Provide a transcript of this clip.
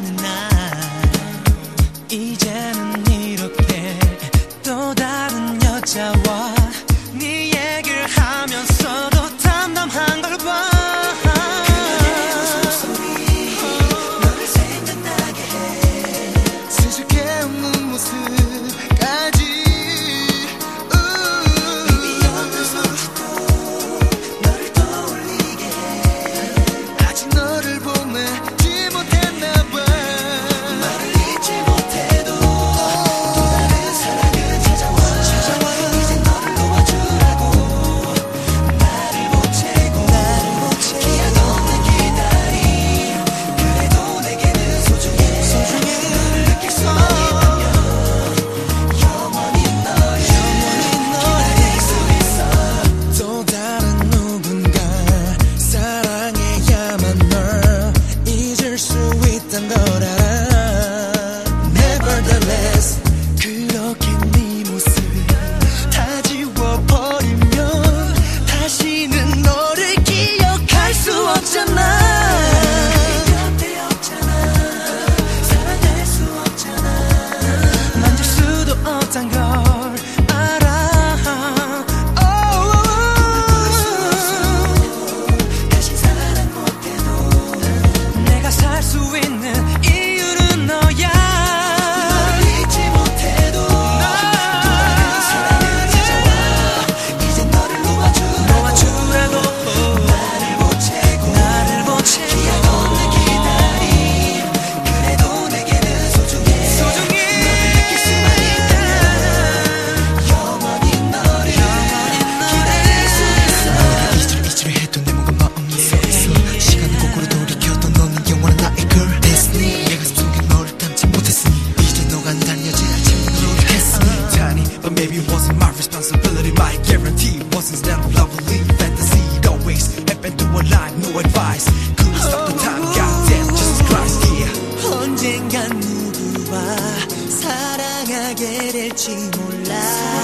사랑하는 나 이제는 이렇게 또 다른 여자와 네 얘기를 하면서도 담담한 걸 봐. 그렇게 네 모습 다 지워버리면 다시는 너를 기억할 수 없잖아. 네 곁에 없잖아. 사랑할 수 없잖아. 만질 수도 없단 걸 알아. 볼 수 없어. 다시 사랑 못해도 내가 살 수 있는 이유는 너야. Maybe it wasn't my responsibility. My guarantee wasn't that lovely fantasy. It always happened to a line, no advice. Couldn't stop the time, goddamn, Jesus Christ, yeah. 언젠간 누구와 사랑하게 될지 몰라.